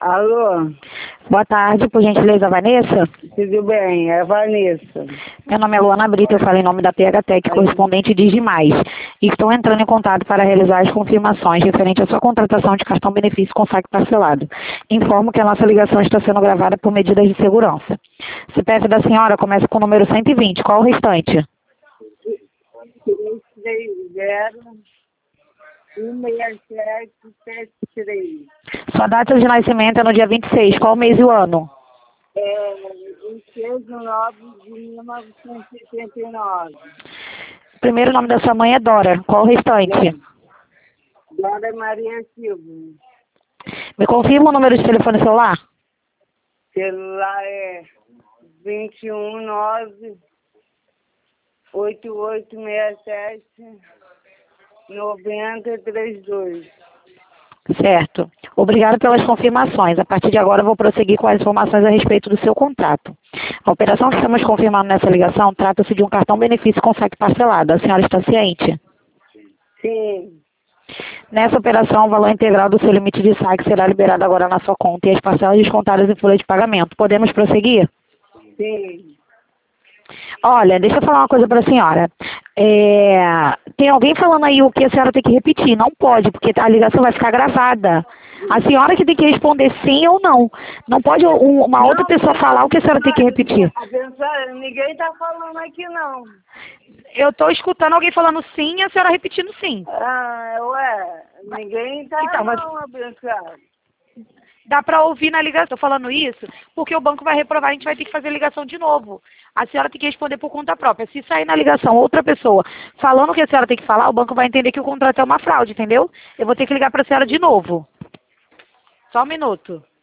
Alô? Boa tarde, por gentileza, Vanessa. Tudo bem, é a Vanessa. Meu nome é Luana Brito, eu falo em nome da PHTEC, correspondente Digimais. E estou entrando em contato para realizar as confirmações referente à sua contratação de cartão benefício com saque parcelado. Informo que a nossa ligação está sendo gravada por medidas de segurança. CPF da senhora começa com o número 120, qual o restante? 330-16773. Sua data de nascimento é no dia 26, qual o mês e o ano? 26 de 9 de 1979. O primeiro nome da sua mãe é Dora, qual o restante? Dora Maria Silva. Me confirma o número de telefone celular? Celular é 219-8867-9032. Certo. Obrigado pelas confirmações. A partir de agora eu vou prosseguir com as informações a respeito do seu contrato. A operação que estamos confirmando nessa ligação trata-se de um cartão benefício com saque parcelado. A senhora está ciente? Sim, Nessa operação, o valor integral do seu limite de saque será liberado agora na sua conta e as parcelas descontadas em folha de pagamento. Podemos prosseguir? sim. Olha, deixa eu falar uma coisa para a senhora. Tem alguém falando aí o que a senhora tem que repetir. Não pode, porque a ligação vai ficar gravada. A senhora que tem que responder sim ou não. Não pode uma outra pessoa falar o que a senhora tem que repetir. Ninguém está falando aqui, não. Eu estou escutando alguém falando sim e a senhora repetindo sim. Ninguém está Então, mas- não, abençoado. Dá para ouvir na ligação. Estou falando isso porque o banco vai reprovar, a gente vai ter que fazer a ligação de novo. A senhora tem que responder por conta própria. Se sair na ligação outra pessoa falando o que a senhora tem que falar, o banco vai entender que o contrato é uma fraude, entendeu? Eu vou ter que ligar para a senhora de novo. Só um minuto.